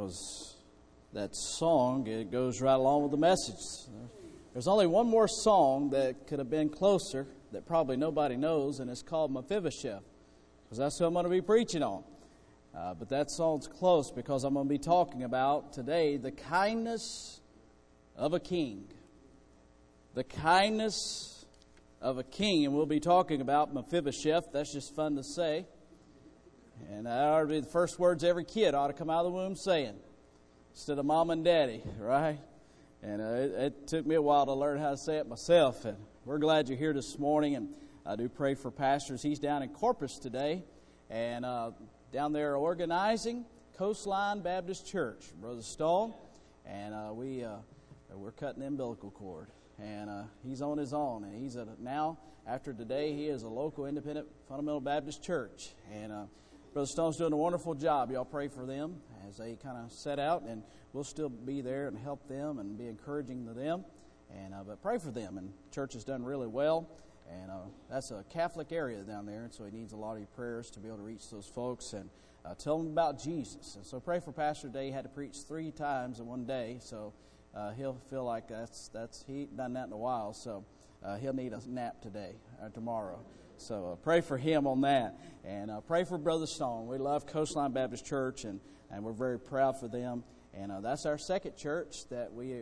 Because that song, it goes right along with the message. There's only one more song that could have been closer that probably nobody knows, and it's called Mephibosheth, because that's what I'm going to be preaching on. But that song's close because I'm going to be talking about today the kindness of a king. The kindness of a king. And we'll be talking about Mephibosheth. That's just fun to say. And that ought to be the first words every kid ought to come out of the womb saying, instead of mom and daddy, right? And it took me a while to learn how to say it myself. And we're glad you're here this morning. And I do pray for pastors. He's down in Corpus today. And down there organizing Coastline Baptist Church, Brother Stahl. And we're cutting the umbilical cord. And he's on his own. And he's now, after today, he is a local independent fundamental Baptist church. And Brother Stone's doing a wonderful job. Y'all pray for them as they kind of set out, and we'll still be there and help them and be encouraging to them. And but pray for them. And church has done really well. And that's a Catholic area down there, and so he needs a lot of your prayers to be able to reach those folks and tell them about Jesus. And so pray for Pastor Day. He had to preach 3 times in one day, so he'll feel like he ain't done that in a while, so he'll need a nap today or tomorrow. So pray for him on that, and pray for Brother Stone. We love Coastline Baptist Church, and we're very proud for them. And that's our second church that we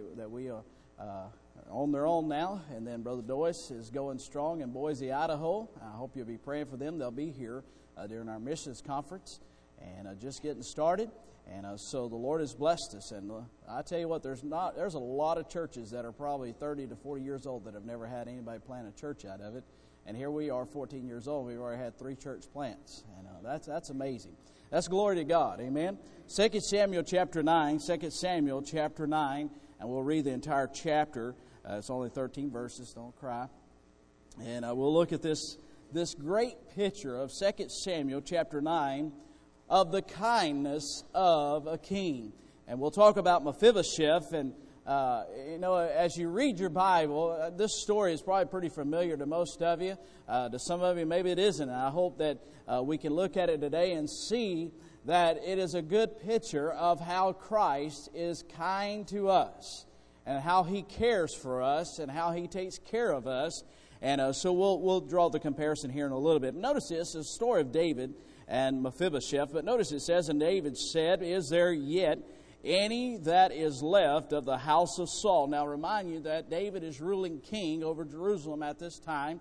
on their own now. And then Brother Doyce is going strong in Boise, Idaho. I hope you'll be praying for them. They'll be here during our missions conference and just getting started. And so the Lord has blessed us. And I tell you what, there's a lot of churches that are probably 30 to 40 years old that have never had anybody plant a church out of it. And here we are, 14 years old. We've already had 3 church plants. And that's amazing. That's glory to God. Amen. 2 Samuel chapter 9. 2 Samuel chapter 9. And we'll read the entire chapter. It's only 13 verses. Don't cry. And we'll look at this great picture of 2 Samuel chapter 9 of the kindness of a king. And we'll talk about Mephibosheth. And, as you read your Bible, this story is probably pretty familiar to most of you. To some of you, maybe it isn't. And I hope that we can look at it today and see that it is a good picture of how Christ is kind to us, and how He cares for us, and how He takes care of us. And so we'll draw the comparison here in a little bit. Notice this is the story of David and Mephibosheth. But notice it says, and David said, "Is there yet any that is left of the house of Saul?" Now remind you that David is ruling king over Jerusalem at this time.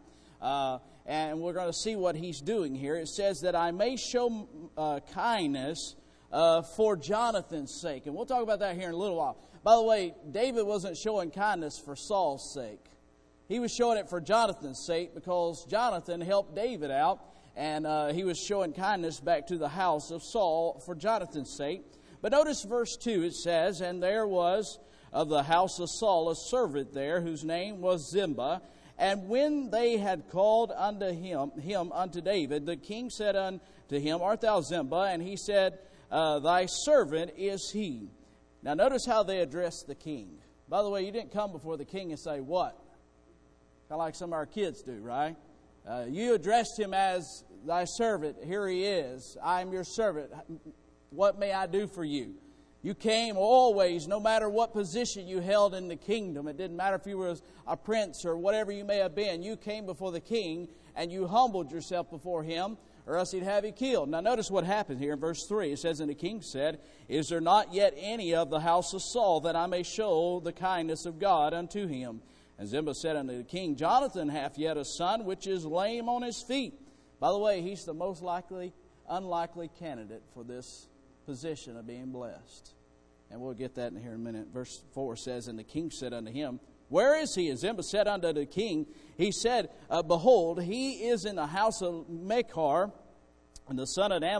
And we're going to see what he's doing here. It says that I may show kindness for Jonathan's sake. And we'll talk about that here in a little while. By the way, David wasn't showing kindness for Saul's sake. He was showing it for Jonathan's sake because Jonathan helped David out. And he was showing kindness back to the house of Saul for Jonathan's sake. But notice verse 2, it says, "And there was of the house of Saul a servant there, whose name was Ziba. And when they had called unto him unto David, the king said unto him, Art thou Ziba? And he said, Thy servant is he." Now notice how they addressed the king. By the way, you didn't come before the king and say, "What?" Kind of like some of our kids do, right? You addressed him as thy servant. Here he is. I am your servant. What may I do for you? You came always, no matter what position you held in the kingdom. It didn't matter if you were a prince or whatever you may have been. You came before the king and you humbled yourself before him, or else he'd have you killed. Now notice what happened here in verse 3. It says, "And the king said, Is there not yet any of the house of Saul, that I may show the kindness of God unto him? And Ziba said unto the king, Jonathan hath yet a son, which is lame on his feet." By the way, he's the most unlikely candidate for this position of being blessed. And we'll get that in here in a minute. Verse 4 says, "And the king said unto him, Where is he?" And Ziba said unto the king, he said, Behold, he is in the house of Machir, and the son of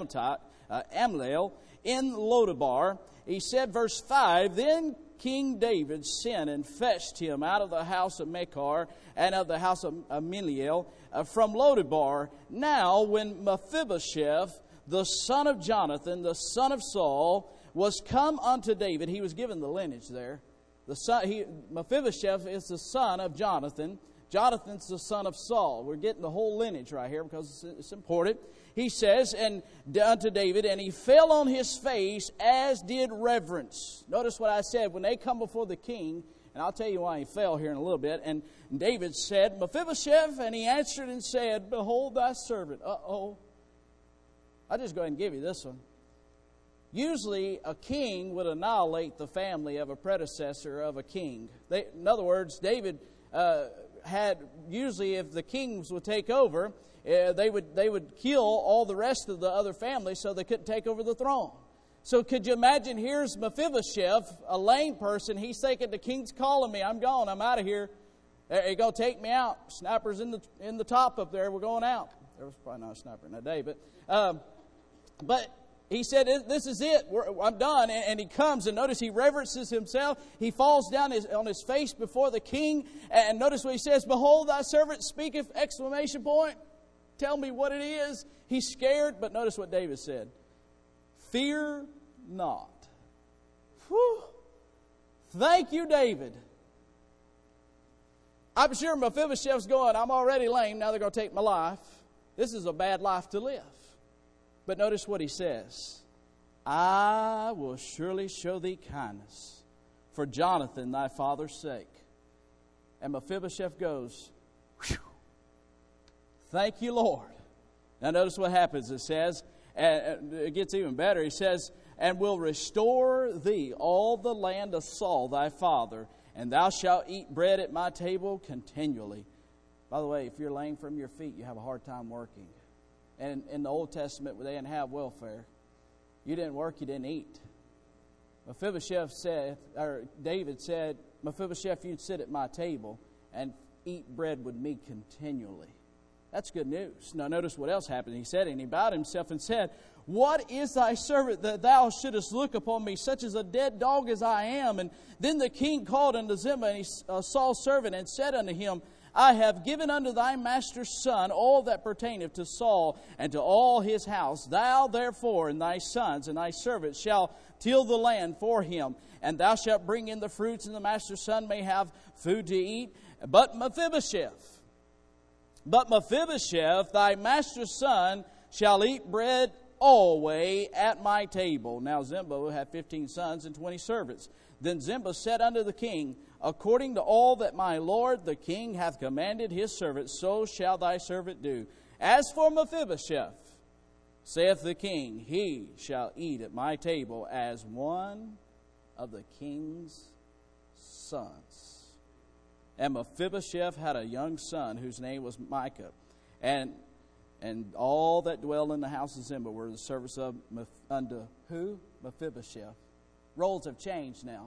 Ammiel, in Lodabar. He said, verse 5, "Then King David sent and fetched him out of the house of Machir and of the house of Ammiel from Lodabar. Now when Mephibosheth, the son of Jonathan, the son of Saul, was come unto David," he was given the lineage there. Mephibosheth is the son of Jonathan. Jonathan's the son of Saul. We're getting the whole lineage right here because it's important. He says, and unto David, and he fell on his face as did reverence. Notice what I said. When they come before the king, and I'll tell you why he fell here in a little bit. And David said, Mephibosheth, and he answered and said, Behold thy servant. Uh-oh. I'll just go ahead and give you this one. Usually a king would annihilate the family of a predecessor of a king. In other words, David had, usually if the kings would take over, they would kill all the rest of the other families so they couldn't take over the throne. So could you imagine, here's Mephibosheth, a lame person. He's thinking, the king's calling me. I'm gone. I'm out of here. They're going to take me out. Snipers in the top up there. We're going out. There was probably not a sniper in that day. But he said, this is it. I'm done. And he comes, and notice he reverences himself. He falls down on his face before the king. And notice what he says, Behold, thy servant speaketh, exclamation point. Tell me what it is. He's scared, but notice what David said. Fear not. Whew. Thank you, David. I'm sure Mephibosheth's going, I'm already lame, now they're going to take my life. This is a bad life to live. But notice what he says. I will surely show thee kindness for Jonathan thy father's sake. And Mephibosheth goes, Whew. Thank you, Lord. Now notice what happens. It says, and it gets even better. He says, and will restore thee all the land of Saul thy father, and thou shalt eat bread at my table continually. By the way, if you're lame from your feet, you have a hard time working. And in the Old Testament, they didn't have welfare. You didn't work, you didn't eat. Mephibosheth said, or David said, Mephibosheth, you'd sit at my table and eat bread with me continually. That's good news. Now notice what else happened. He said, and he bowed himself and said, What is thy servant that thou shouldest look upon me, such as a dead dog as I am? And then the king called unto Ziba, and Saul's servant, and said unto him, I have given unto thy master's son all that pertaineth to Saul and to all his house. Thou therefore and thy sons and thy servants shall till the land for him, and thou shalt bring in the fruits, and the master's son may have food to eat. But Mephibosheth, thy master's son, shall eat bread always at my table. Now Ziba had 15 sons and 20 servants. Then Ziba said unto the king, According to all that my lord the king hath commanded his servant, so shall thy servant do. As for Mephibosheth, saith the king, he shall eat at my table as one of the king's sons. And Mephibosheth had a young son whose name was Micah. And all that dwell in the house of Ziba were the servants of unto who? Mephibosheth. Roles have changed now.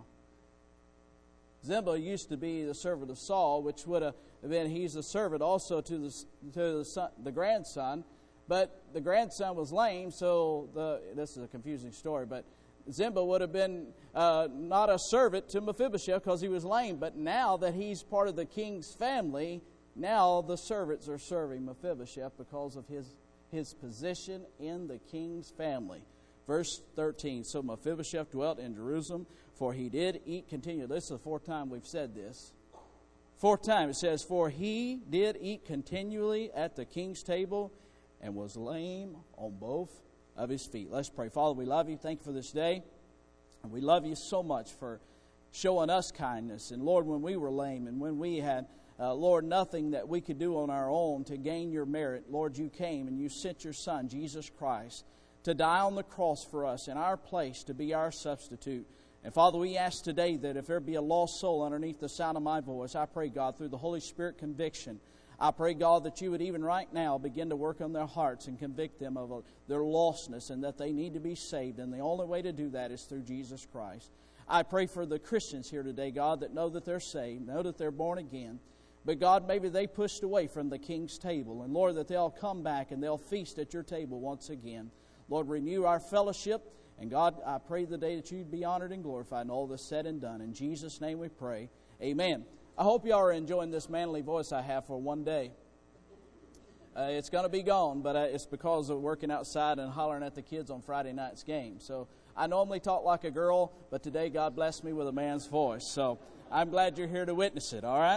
Ziba used to be the servant of Saul, which would have been, he's a servant also to the grandson. But the grandson was lame, so this is a confusing story, but Ziba would have been not a servant to Mephibosheth because he was lame. But now that he's part of the king's family, now the servants are serving Mephibosheth because of his position in the king's family. Verse 13, so Mephibosheth dwelt in Jerusalem, for he did eat continually. This is the fourth time we've said this. Fourth time it says, for he did eat continually at the king's table and was lame on both of his feet. Let's pray. Father, we love you. Thank you for this day. And we love you so much for showing us kindness. And Lord, when we were lame and when we had, Lord, nothing that we could do on our own to gain your merit, Lord, you came and you sent your Son, Jesus Christ, to die on the cross for us in our place, to be our substitute. And Father, we ask today that if there be a lost soul underneath the sound of my voice, I pray, God, through the Holy Spirit conviction, I pray, God, that you would even right now begin to work on their hearts and convict them of their lostness and that they need to be saved. And the only way to do that is through Jesus Christ. I pray for the Christians here today, God, that know that they're saved, know that they're born again. But God, maybe they pushed away from the king's table. And Lord, that they'll come back and they'll feast at your table once again. Lord, renew our fellowship. And God, I pray the day that you'd be honored and glorified and all this said and done. In Jesus' name we pray. Amen. I hope you all are enjoying this manly voice I have for one day. It's going to be gone, but it's because of working outside and hollering at the kids on Friday night's game. So I normally talk like a girl, but today God blessed me with a man's voice. So I'm glad you're here to witness it, all right?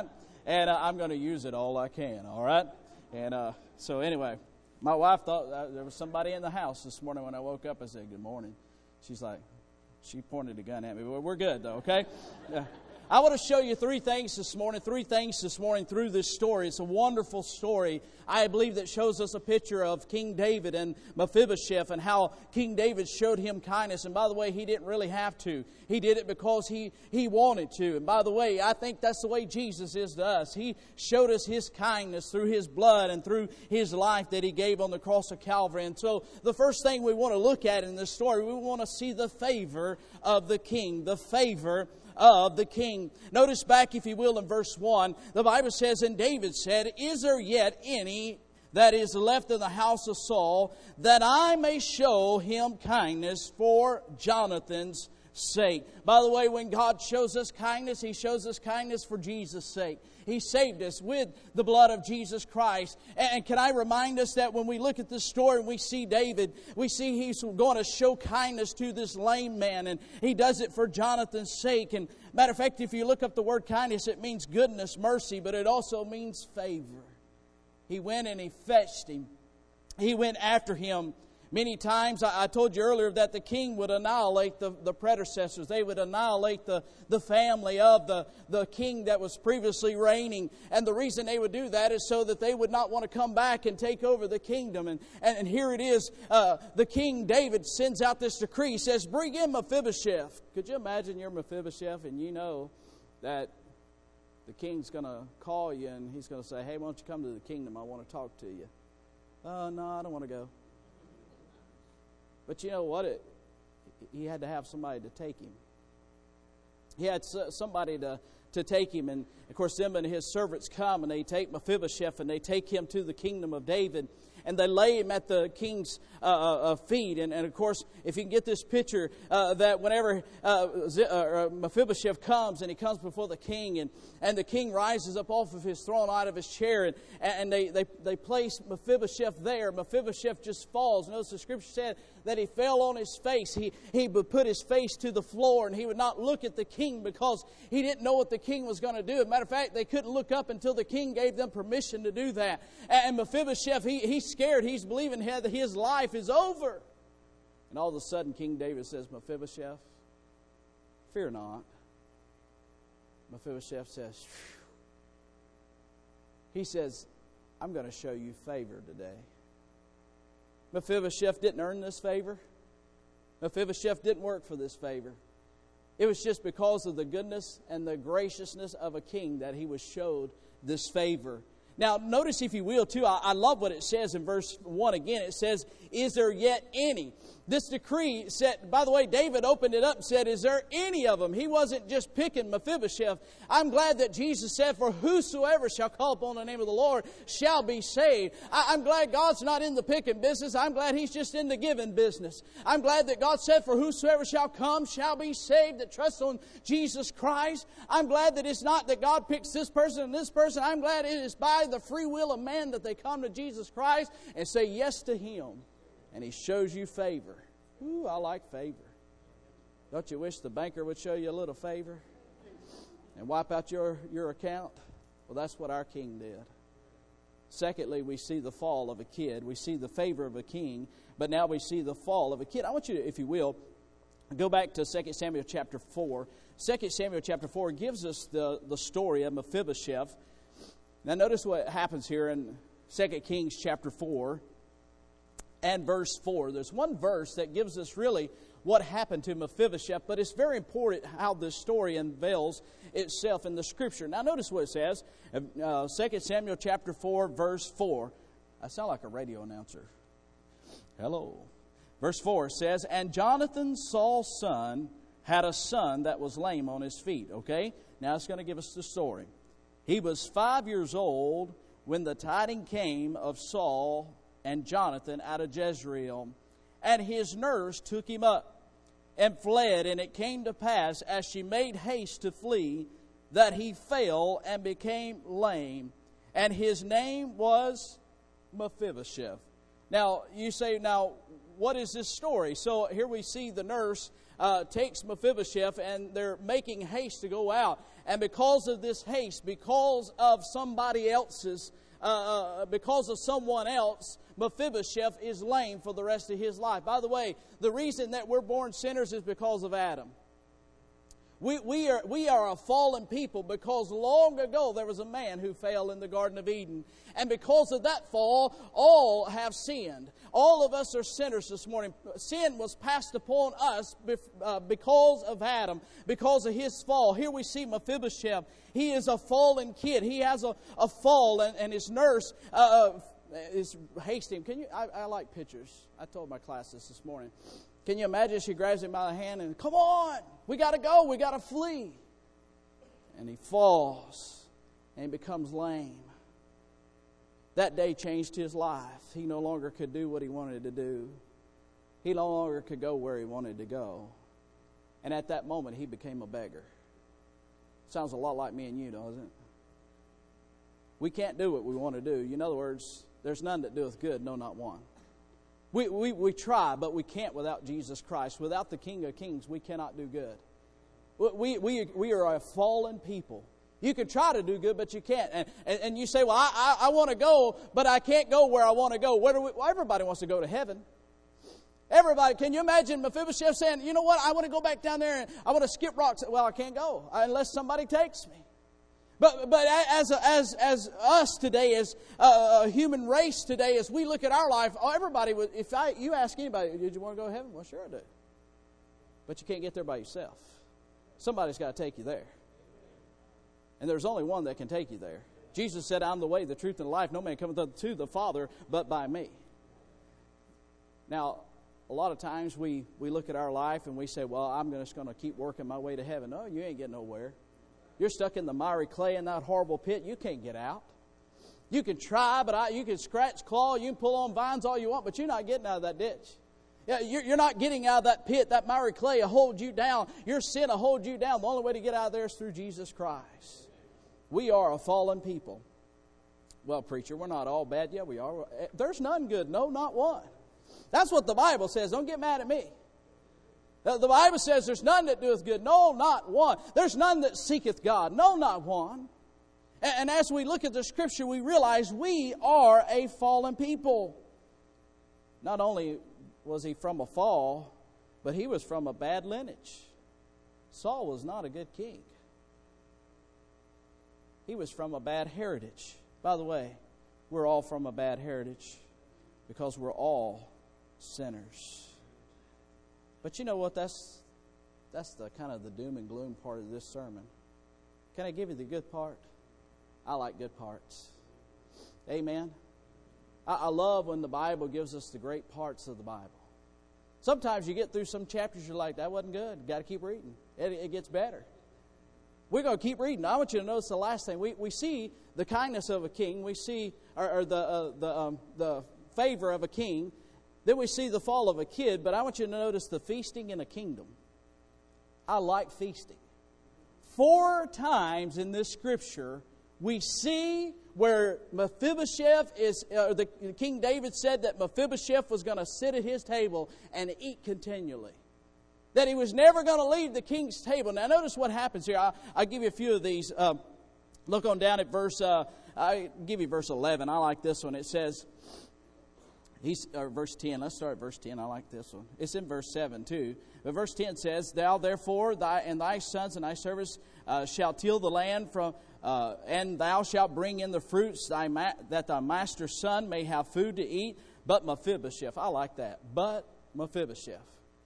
And I'm going to use it all I can, all right? And so anyway, my wife thought there was somebody in the house this morning when I woke up. I said, good morning. She's like, she pointed a gun at me. Well, we're good, though, okay? I want to show you three things this morning through this story. It's a wonderful story, I believe, that shows us a picture of King David and Mephibosheth and how King David showed him kindness. And by the way, he didn't really have to. He did it because he wanted to. And by the way, I think that's the way Jesus is to us. He showed us His kindness through His blood and through His life that He gave on the cross of Calvary. And so the first thing we want to look at in this story, we want to see the favor of the king. The favor of the king. Notice back, if you will, in verse 1, the Bible says, and David said, is there yet any that is left in the house of Saul, that I may show him kindness for Jonathan's sake? By the way, when God shows us kindness, He shows us kindness for Jesus' sake. He saved us with the blood of Jesus Christ. And can I remind us that when we look at this story and we see David, we see he's going to show kindness to this lame man, and he does it for Jonathan's sake. And matter of fact, if you look up the word kindness, it means goodness, mercy, but it also means favor. He went and he fetched him. He went after him. Many times, I told you earlier that the king would annihilate the predecessors. They would annihilate the family of the king that was previously reigning. And the reason they would do that is so that they would not want to come back and take over the kingdom. And here it is, the king David sends out this decree. He says, bring in Mephibosheth. Could you imagine you're Mephibosheth and you know that the king's going to call you and he's going to say, hey, why don't you come to the kingdom? I want to talk to you. No, I don't want to go. But you know what? He had to have somebody to take him. He had somebody to take him. And, of course, them and his servants come, and they take Mephibosheth, and they take him to the kingdom of David. And they lay him at the king's feet. And, of course, if you can get this picture, that whenever Mephibosheth comes, and he comes before the king, and the king rises up off of his throne, out of his chair, and they place Mephibosheth there. Mephibosheth just falls. Notice the scripture said that he fell on his face. He would put his face to the floor, and he would not look at the king because he didn't know what the king was going to do. As a matter of fact, they couldn't look up until the king gave them permission to do that. And Mephibosheth, he's scared. He's believing that his life is over. And all of a sudden, King David says, Mephibosheth, fear not. Mephibosheth says, phew. He says, I'm going to show you favor today. Mephibosheth didn't earn this favor. Mephibosheth didn't work for this favor. It was just because of the goodness and the graciousness of a king that he was showed this favor. Now, notice, if you will, too, I love what it says in verse 1 again. It says, is there yet any? This decree said, by the way, David opened it up and said, is there any of them? He wasn't just picking Mephibosheth. I'm glad that Jesus said, for whosoever shall call upon the name of the Lord shall be saved. I'm glad God's not in the picking business. I'm glad He's just in the giving business. I'm glad that God said, for whosoever shall come shall be saved that trusts on Jesus Christ. I'm glad that it's not that God picks this person and this person. I'm glad it is by the free will of man that they come to Jesus Christ and say yes to Him. And He shows you favor. Ooh, I like favor. Don't you wish the banker would show you a little favor and wipe out your account? Well, that's what our king did. Secondly, we see the fall of a kid. We see the favor of a king, but now we see the fall of a kid. I want you to, if you will, go back to 2 Samuel chapter 4. 2 Samuel chapter 4 gives us the story of Mephibosheth. Now notice what happens here in 2 Kings chapter 4 and verse 4. There's one verse that gives us really what happened to Mephibosheth, but it's very important how this story unveils itself in the Scripture. Now notice what it says, 2 Samuel chapter 4, verse 4. I sound like a radio announcer. Hello. Verse 4 says, and Jonathan, Saul's son, had a son that was lame on his feet. Okay? Now it's going to give us the story. He was 5 years old when the tiding came of Saul and Jonathan out of Jezreel. And his nurse took him up and fled. And it came to pass, as she made haste to flee, that he fell and became lame. And his name was Mephibosheth. Now, you say, now, what is this story? So here we see the nurse takes Mephibosheth, and they're making haste to go out. And because of this haste, because of somebody else's, because of someone else, Mephibosheth is lame for the rest of his life. By the way, the reason that we're born sinners is because of Adam. We are a fallen people because long ago there was a man who fell in the Garden of Eden. And because of that fall, all have sinned. All of us are sinners this morning. Sin was passed upon us because of Adam, because of his fall. Here we see Mephibosheth. He is a fallen kid. He has a fall, and his nurse is hasting. I like pictures. I told my class this morning. Can you imagine? She grabs him by the hand and, come on, we got to go, we got to flee. And he falls and he becomes lame. That day changed his life. He no longer could do what he wanted to do. He no longer could go where he wanted to go. And at that moment, he became a beggar. Sounds a lot like me and you, doesn't it? We can't do what we want to do. In other words, there's none that doeth good, no, not one. We try, but we can't without Jesus Christ. Without the King of Kings, we cannot do good. We are a fallen people. You can try to do good, but you can't. And you say, well, I want to go, but I can't go where I want to go. Well, everybody wants to go to heaven. Everybody. Can you imagine Mephibosheth saying, you know what, I want to go back down there and I want to skip rocks. Well, I can't go unless somebody takes me. But as us today, as a human race today, as we look at our life, everybody would. You ask anybody, did you want to go to heaven? Well, sure I do. But you can't get there by yourself. Somebody's got to take you there. And there's only one that can take you there. Jesus said, I'm the way, the truth, and the life. No man cometh to the Father but by me. Now, a lot of times we look at our life and we say, well, I'm just going to keep working my way to heaven. No, you ain't getting nowhere. You're stuck in the miry clay in that horrible pit. You can't get out. You can try, but you can scratch, claw, you can pull on vines all you want, but you're not getting out of that ditch. Yeah, you're not getting out of that pit. That miry clay will hold you down. Your sin will hold you down. The only way to get out of there is through Jesus Christ. We are a fallen people. Well, preacher, we're not all bad. Yeah, we are. There's none good. No, not one. That's what the Bible says. Don't get mad at me. The Bible says there's none that doeth good. No, not one. There's none that seeketh God. No, not one. And as we look at the Scripture, we realize we are a fallen people. Not only was he from a fall, but he was from a bad lineage. Saul was not a good king. He was from a bad heritage. By the way, we're all from a bad heritage because we're all sinners. But you know what? That's the kind of the doom and gloom part of this sermon. Can I give you the good part? I like good parts. Amen. I love when the Bible gives us the great parts of the Bible. Sometimes you get through some chapters, you're like, that wasn't good. Got to keep reading. It gets better. We're going to keep reading. I want you to notice the last thing. We see the kindness of a king. We see the favor of a king. Then we see the fall of a kid, but I want you to notice the feasting in a kingdom. I like feasting. 4 times in this Scripture, we see where Mephibosheth is, King David said that Mephibosheth was going to sit at his table and eat continually. That he was never going to leave the king's table. Now notice what happens here. I'll give you a few of these. Look on down at verse 11. I like this one. It says, verse 10. Let's start at verse 10. I like this one. It's in verse 7 too. But verse 10 says, Thou therefore and thy sons and thy servants shall till the land and thou shalt bring in the fruits that thy master's son may have food to eat. But Mephibosheth. I like that. But Mephibosheth.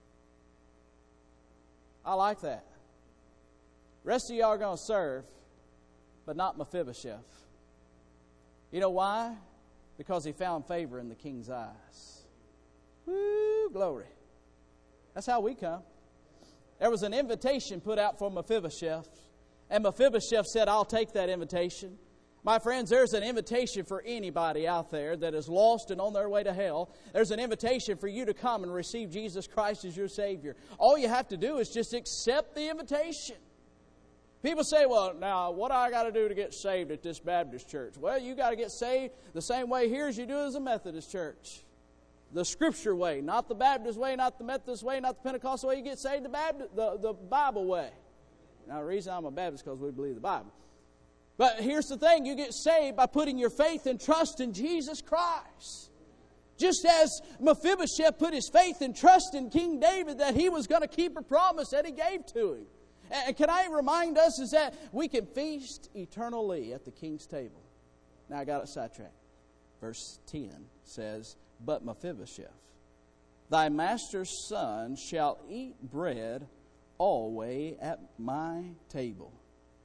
I like that. Rest of y'all are going to serve, but not Mephibosheth. You know why? Because he found favor in the king's eyes. Woo, glory. That's how we come. There was an invitation put out for Mephibosheth, and Mephibosheth said, I'll take that invitation. My friends, there's an invitation for anybody out there that is lost and on their way to hell. There's an invitation for you to come and receive Jesus Christ as your Savior. All you have to do is just accept the invitation. People say, well, now, what do I got to do to get saved at this Baptist church? Well, you got to get saved the same way here as you do as a Methodist church. the Scripture way, not the Baptist way, not the Methodist way, not the Pentecostal way. You get saved the Bible way. Now, the reason I'm a Baptist is because we believe the Bible. But here's the thing. You get saved by putting your faith and trust in Jesus Christ. Just as Mephibosheth put his faith and trust in King David that he was going to keep a promise that he gave to him. And can I remind us is that we can feast eternally at the king's table. Now I got it sidetracked. Verse 10 says, "But Mephibosheth, thy master's son, shall eat bread always at my table."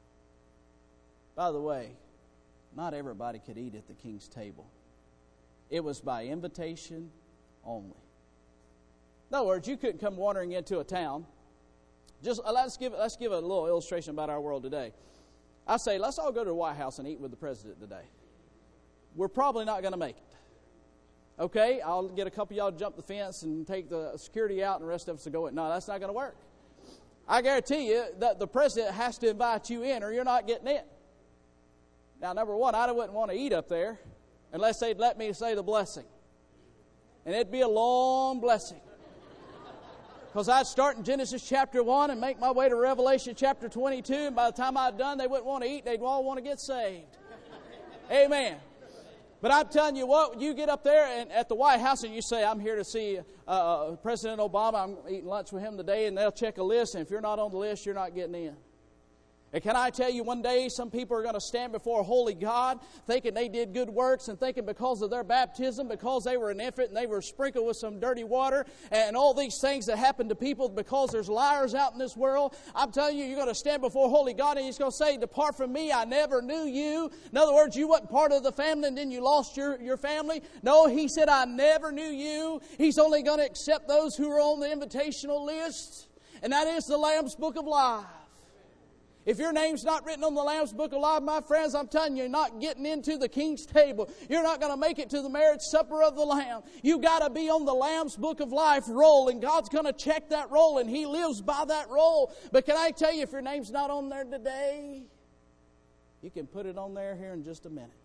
By the way, not everybody could eat at the king's table. It was by invitation only. In other words, you couldn't come wandering into a town. Just let's give a little illustration about our world today. I say, let's all go to the White House and eat with the president today. We're probably not going to make it. Okay, I'll get a couple of y'all to jump the fence and take the security out, and the rest of us will go in. No, that's not going to work. I guarantee you that the president has to invite you in, or you're not getting in. Now, number one, I wouldn't want to eat up there unless they'd let me say the blessing. And it'd be a long blessing. Because I'd start in Genesis chapter 1 and make my way to Revelation chapter 22, and by the time I'd done, they wouldn't want to eat. They'd all want to get saved. Amen. But I'm telling you what, you get up there and at the White House and you say, "I'm here to see President Obama. I'm eating lunch with him today," and they'll check a list, and if you're not on the list, you're not getting in. And can I tell you, one day some people are going to stand before a holy God thinking they did good works and thinking because of their baptism, because they were an infant and they were sprinkled with some dirty water and all these things that happen to people because there's liars out in this world. I'm telling you, you're going to stand before holy God and He's going to say, "Depart from me, I never knew you." In other words, you wasn't part of the family and then you lost your family. No, He said, "I never knew you." He's only going to accept those who are on the invitational list. And that is the Lamb's Book of Life. If your name's not written on the Lamb's Book of Life, my friends, I'm telling you, you're not getting into the King's table. You're not going to make it to the marriage supper of the Lamb. You've got to be on the Lamb's Book of Life roll, and God's going to check that roll, and He lives by that roll. But can I tell you, if your name's not on there today, you can put it on there here in just a minute.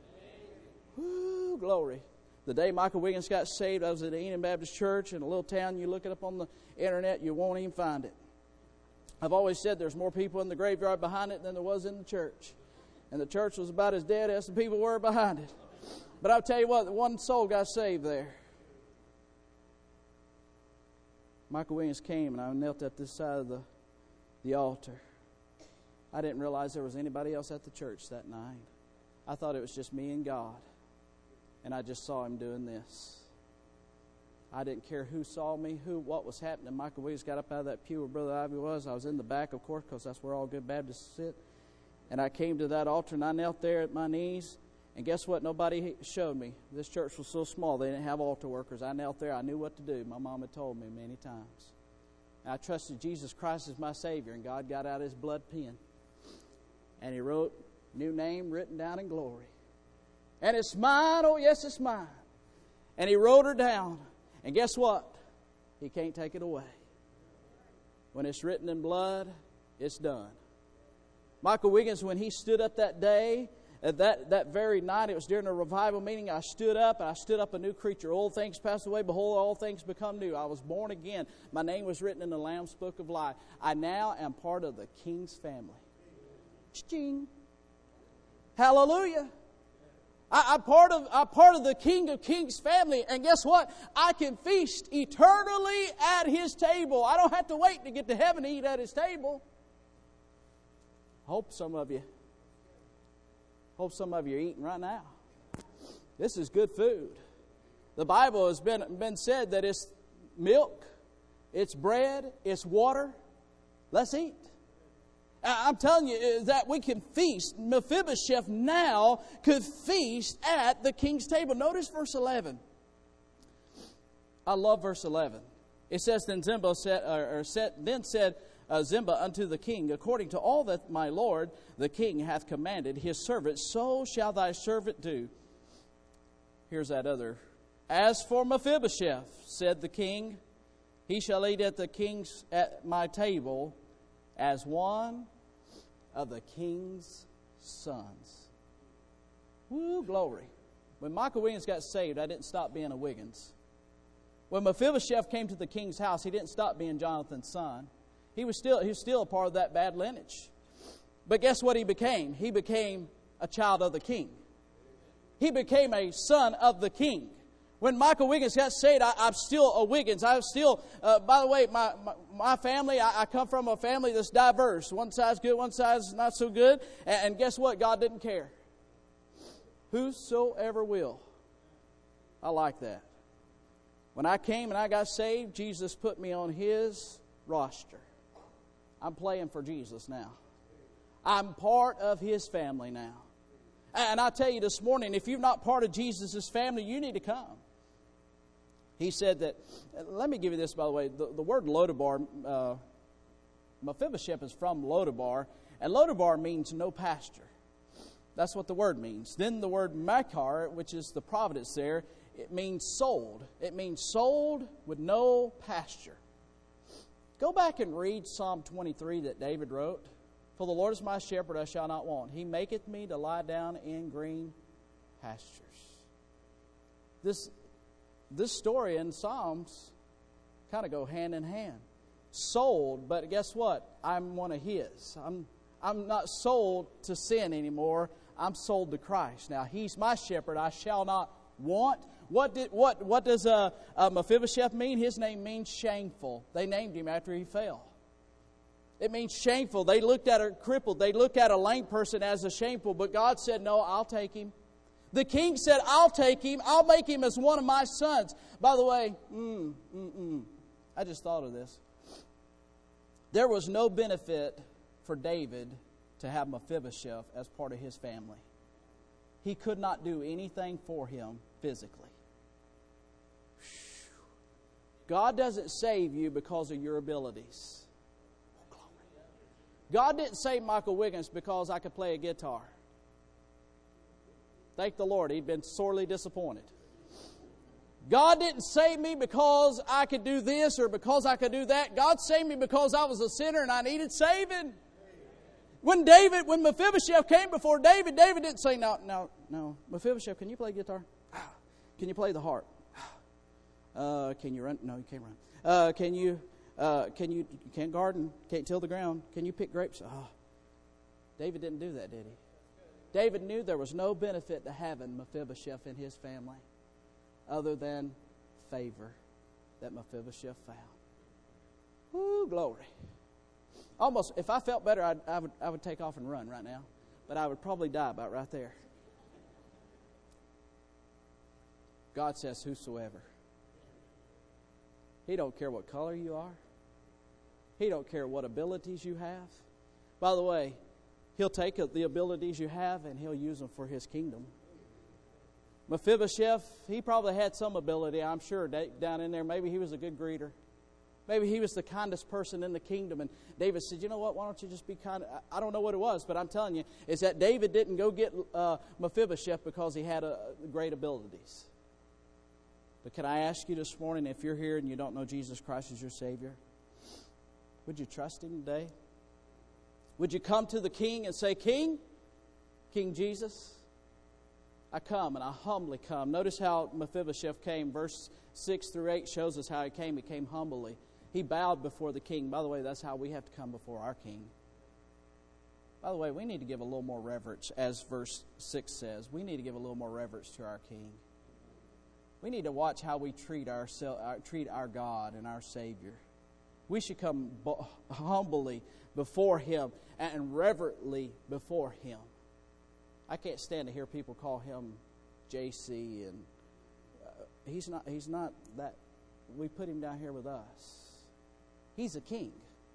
Woo, glory. The day Michael Wiggins got saved, I was at the Enon Baptist Church in a little town. You look it up on the internet, you won't even find it. I've always said there's more people in the graveyard behind it than there was in the church. And the church was about as dead as the people were behind it. But I'll tell you what, one soul got saved there. Michael Williams came and I knelt at this side of the altar. I didn't realize there was anybody else at the church that night. I thought it was just me and God. And I just saw him doing this. I didn't care who saw me, what was happening. Michael Williams got up out of that pew where Brother Ivy was. I was in the back, of course, because that's where all good Baptists sit. And I came to that altar, and I knelt there at my knees. And guess what? Nobody showed me. This church was so small, they didn't have altar workers. I knelt there. I knew what to do. My mom had told me many times. And I trusted Jesus Christ as my Savior, and God got out His blood pen. And He wrote, "New name written down in glory. And it's mine, oh yes, it's mine." And He wrote her down. And guess what? He can't take it away. When it's written in blood, it's done. Michael Wiggins, when he stood up that day, that very night, it was during a revival meeting, I stood up, and I stood up a new creature. Old things passed away, behold, all things become new. I was born again. My name was written in the Lamb's Book of Life. I now am part of the King's family. Ching. Hallelujah. I'm part of the King of Kings family, and guess what? I can feast eternally at His table. I don't have to wait to get to heaven to eat at His table. Hope some of you are eating right now. This is good food. The Bible has been said that it's milk, it's bread, it's water. Let's eat. I'm telling you that we can feast. Mephibosheth now could feast at the king's table. Notice verse 11. I love verse 11. It says, Then said Ziba unto the king, According to all that my lord the king hath commanded his servant, so shall thy servant do. Here's that other. As for Mephibosheth, said the king, he shall eat at my table as one of the king's sons. Woo, glory. When Michael Wiggins got saved, I didn't stop being a Wiggins. When Mephibosheth came to the king's house, he didn't stop being Jonathan's son. He was still a part of that bad lineage. But guess what he became? He became a child of the king. He became a son of the king. When Michael Wiggins got saved, I'm still a Wiggins. I'm still, by the way, my family, I come from a family that's diverse. One side's good, one side's not so good. And guess what? God didn't care. Whosoever will. I like that. When I came and I got saved, Jesus put me on His roster. I'm playing for Jesus now. I'm part of His family now. And I tell you this morning, if you're not part of Jesus' family, you need to come. He said that, let me give you this, by the way. The word Lodabar, Mephibosheth is from Lodabar, and Lodabar means no pasture. That's what the word means. Then the word Machar, which is the providence there, it means sold. It means sold with no pasture. Go back and read Psalm 23 that David wrote. For the Lord is my shepherd, I shall not want. He maketh me to lie down in green pastures. This story in Psalms kind of go hand in hand. Sold, but guess what? I'm one of His. I'm not sold to sin anymore. I'm sold to Christ. Now, He's my shepherd, I shall not want. What does Mephibosheth mean? His name means shameful. They named him after he fell. It means shameful. They looked at a crippled. They looked at a lame person as a shameful. But God said, no, I'll take him. The king said, I'll take him. I'll make him as one of my sons. By the way, I just thought of this. There was no benefit for David to have Mephibosheth as part of his family. He could not do anything for him physically. God doesn't save you because of your abilities. God didn't save Michael Wiggins because I could play a guitar. Thank the Lord, he'd been sorely disappointed. God didn't save me because I could do this or because I could do that. God saved me because I was a sinner and I needed saving. When Mephibosheth came before David, David didn't say, no, Mephibosheth, can you play guitar? Can you play the harp? Can you run? No, you can't run. You can't garden, can't till the ground. Can you pick grapes? Oh, David didn't do that, did he? David knew there was no benefit to having Mephibosheth in his family other than favor that Mephibosheth found. Woo, glory. Almost, if I felt better, I would take off and run right now. But I would probably die about right there. God says, whosoever. He don't care what color you are. He don't care what abilities you have. By the way, He'll take the abilities you have and He'll use them for His kingdom. Mephibosheth, he probably had some ability, I'm sure, down in there. Maybe he was a good greeter. Maybe he was the kindest person in the kingdom. And David said, you know what, why don't you just be kind? I don't know what it was, but I'm telling you, is that David didn't go get Mephibosheth because he had great abilities. But can I ask you this morning, if you're here and you don't know Jesus Christ as your Savior, would you trust Him today? Would you come to the King and say, King Jesus, I come and I humbly come. Notice how Mephibosheth came. Verse 6 through 8 shows us how he came. He came humbly. He bowed before the King. By the way, that's how we have to come before our King. By the way, we need to give a little more reverence, as verse 6 says. We need to give a little more reverence to our King. We need to watch how we treat our God and our Savior. We should come humbly before Him and reverently before Him. I can't stand to hear people call Him JC, and He's not that. We put Him down here with us. He's a king.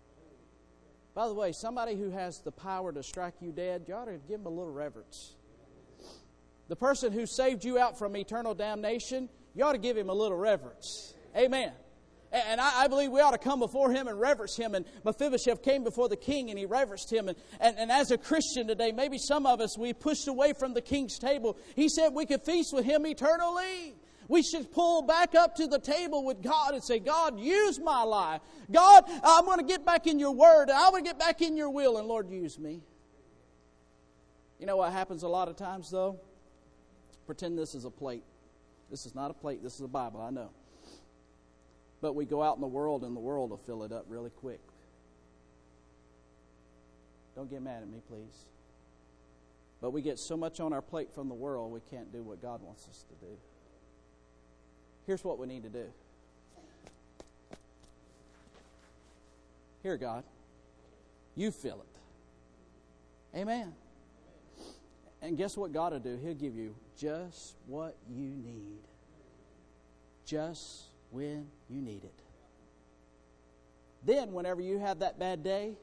By the way, somebody who has the power to strike you dead, you ought to give Him a little reverence. The person who saved you out from eternal damnation, you ought to give Him a little reverence. Amen. And I believe we ought to come before Him and reverence Him. And Mephibosheth came before the king and he reverenced Him. And as a Christian today, maybe some of us, we pushed away from the king's table. He said we could feast with Him eternally. We should pull back up to the table with God and say, God, use my life. God, I'm going to get back in your word. I want to get back in your will. And Lord, use me. You know what happens a lot of times, though? Pretend this is a plate. This is not a plate. This is a Bible, I know. But we go out in the world, and the world will fill it up really quick. Don't get mad at me, please. But we get so much on our plate from the world, we can't do what God wants us to do. Here's what we need to do. Here, God, you fill it. Amen. And guess what God will do? He'll give you just what you need. Just when you need it. Then, whenever you have that bad day,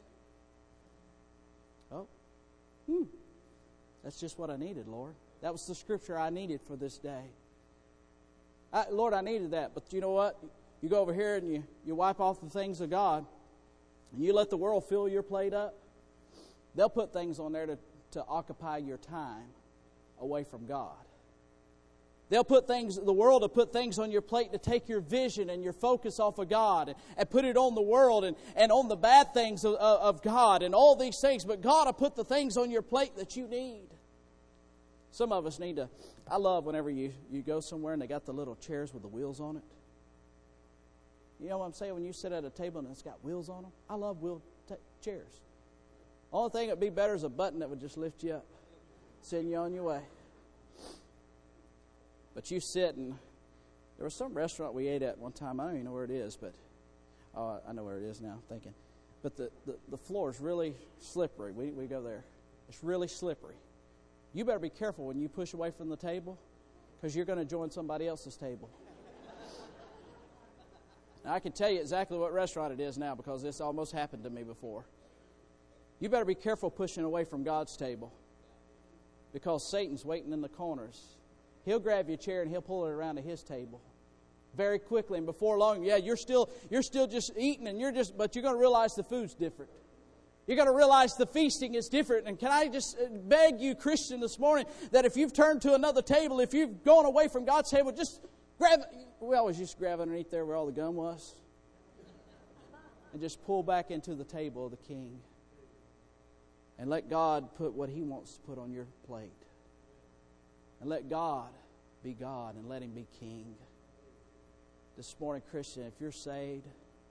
that's just what I needed, Lord. That was the scripture I needed for this day. Lord, I needed that. But you know what? You go over here and you wipe off the things of God, and you let the world fill your plate up. They'll put things on there to occupy your time away from God. The world will put things on your plate to take your vision and your focus off of God and put it on the world and on the bad things of God and all these things. But God will put the things on your plate that you need. Some of us need to, I love whenever you go somewhere and they got the little chairs with the wheels on it. You know what I'm saying? When you sit at a table and it's got wheels on them. I love wheel chairs. Only thing that would be better is a button that would just lift you up, send you on your way. But you sit, and there was some restaurant we ate at one time. I don't even know where it is, but I know where it is now, I'm thinking. But the floor is really slippery. We go there. It's really slippery. You better be careful when you push away from the table, because you're going to join somebody else's table. Now, I can tell you exactly what restaurant it is now, because this almost happened to me before. You better be careful pushing away from God's table, because Satan's waiting in the corners. He'll grab your chair and he'll pull it around to his table very quickly, and before long, you're still just eating, but you're going to realize the food's different. You're going to realize the feasting is different. And can I just beg you, Christian, this morning, that if you've turned to another table, if you've gone away from God's table, just grab. We always used to grab underneath there where all the gum was, and just pull back into the table of the King, and let God put what He wants to put on your plate. And let God be God and let Him be King. This morning, Christian, if you're saved,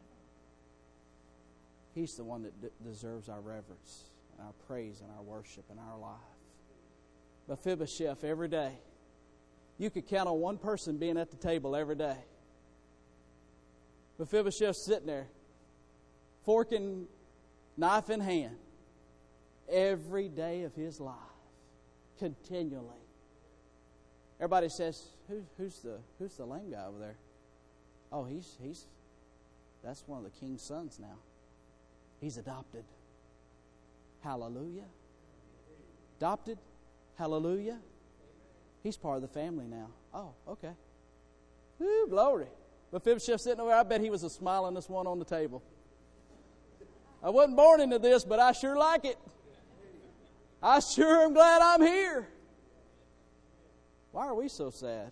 He's the one that deserves our reverence, and our praise, and our worship, and our life. Mephibosheth, every day, you could count on one person being at the table every day. Mephibosheth sitting there, fork and knife in hand, every day of his life, continually. Everybody says, "Who's the lame guy over there?" Oh, that's one of the king's sons now. He's adopted. Hallelujah. Adopted. Hallelujah. He's part of the family now. Oh, okay. Woo, glory. Mephibosheth sitting over there, I bet he was the smilingest one on the table. I wasn't born into this, but I sure like it. I sure am glad I'm here. Why are we so sad?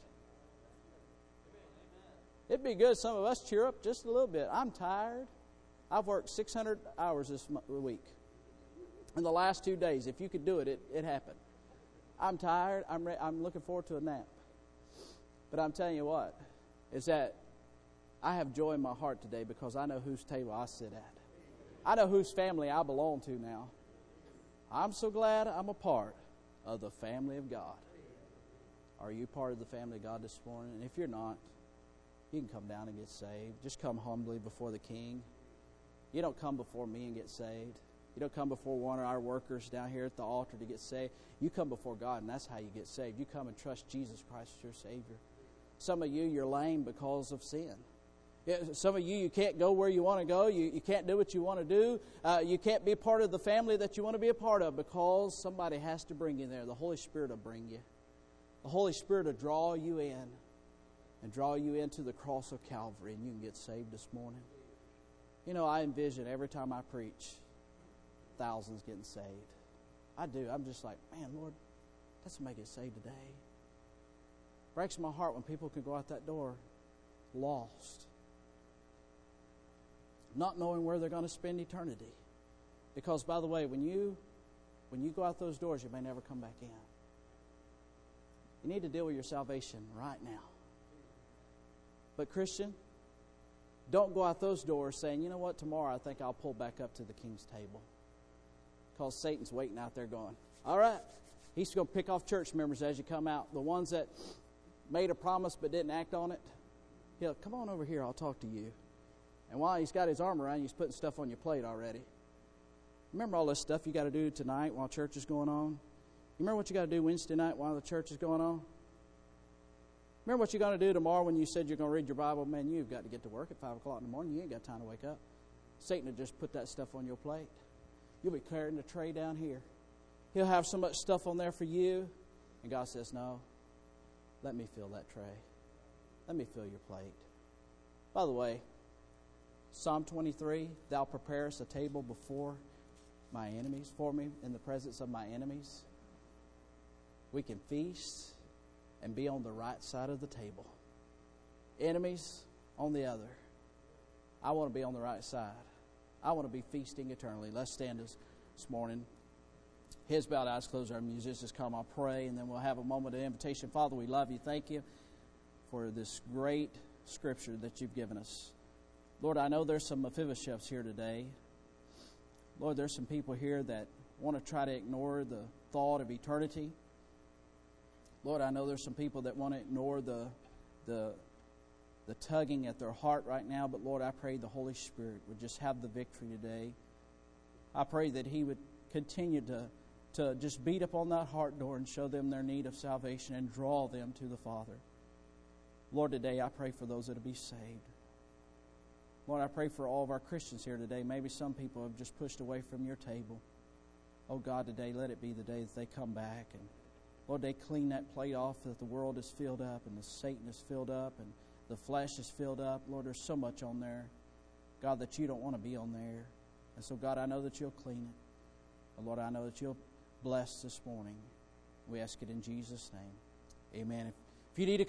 It'd be good some of us cheer up just a little bit. I'm tired. I've worked 600 hours this week. In the last 2 days, if you could do it, it happened. I'm tired. I'm looking forward to a nap. But I'm telling you what, is that I have joy in my heart today because I know whose table I sit at. I know whose family I belong to now. I'm so glad I'm a part of the family of God. Are you part of the family of God this morning? And if you're not, you can come down and get saved. Just come humbly before the King. You don't come before me and get saved. You don't come before one of our workers down here at the altar to get saved. You come before God, and that's how you get saved. You come and trust Jesus Christ as your Savior. Some of you, you're lame because of sin. Some of you can't go where you want to go. You can't do what you want to do. You can't be a part of the family that you want to be a part of because somebody has to bring you there. The Holy Spirit will bring you. The Holy Spirit will draw you in and draw you into the cross of Calvary, and you can get saved this morning. You know, I envision every time I preach, thousands getting saved. I do. I'm just like, man, Lord, let's make it saved today. Breaks my heart when people can go out that door lost, not knowing where they're going to spend eternity. Because, by the way, when you go out those doors, you may never come back in. You need to deal with your salvation right now. But Christian, don't go out those doors saying, you know what, tomorrow I think I'll pull back up to the King's table. Because Satan's waiting out there going, all right, he's going to pick off church members as you come out. The ones that made a promise but didn't act on it, he'll come on over here, I'll talk to you. And while he's got his arm around you, he's putting stuff on your plate already. Remember all this stuff you got to do tonight while church is going on? You remember what you got to do Wednesday night while the church is going on? Remember what you're going to do tomorrow when you said you're going to read your Bible? Man, you've got to get to work at 5 o'clock in the morning. You ain't got time to wake up. Satan will just put that stuff on your plate. You'll be carrying the tray down here. He'll have so much stuff on there for you. And God says, no, let me fill that tray. Let me fill your plate. By the way, Psalm 23, thou preparest a table before my enemies, for me in the presence of my enemies. We can feast and be on the right side of the table. Enemies on the other. I want to be on the right side. I want to be feasting eternally. Let's stand this morning. Heads bowed, eyes closed. Our musicians come. I'll pray, and then we'll have a moment of invitation. Father, we love you. Thank you for this great scripture that you've given us. Lord, I know there's some Mephibosheths here today. Lord, there's some people here that want to try to ignore the thought of eternity. Lord, I know there's some people that want to ignore the tugging at their heart right now. But Lord, I pray the Holy Spirit would just have the victory today. I pray that He would continue to just beat upon that heart door and show them their need of salvation and draw them to the Father. Lord, today I pray for those that will be saved. Lord, I pray for all of our Christians here today. Maybe some people have just pushed away from your table. Oh God, today let it be the day that they come back and Lord, they clean that plate off that the world is filled up and the Satan is filled up and the flesh is filled up. Lord, there's so much on there, God, that you don't want to be on there. And so, God, I know that you'll clean it. And Lord, I know that you'll bless this morning. We ask it in Jesus' name. Amen. If you need to